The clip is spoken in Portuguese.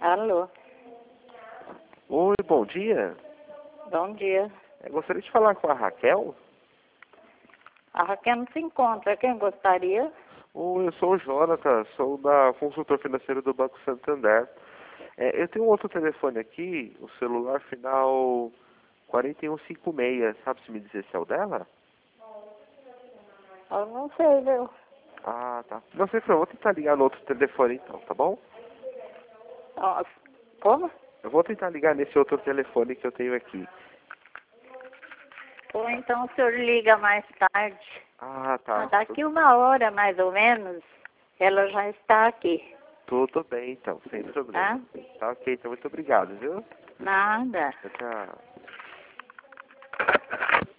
Alô, Oi, bom dia. bom dia. Gostaria de falar com a Raquel. A Raquel não se encontra. Quem gostaria? Oi, eu sou o Jonathan, sou da consultor financeiro do Banco Santander. Eu tenho um outro telefone aqui, o celular final 4156. Sabe se me dizer se é o dela? Eu não sei, viu? Ah, tá. Não sei, eu vou tentar ligar no outro telefone então, tá bom? Ó, como? Eu vou tentar ligar nesse outro telefone que eu tenho aqui. Ou então o senhor liga mais tarde. Ah, tá. Daqui 1 hora, mais ou menos, ela já está aqui. Tudo bem então, sem problema. Tá ok, então muito obrigado, viu? Nada. Tchau, tchau.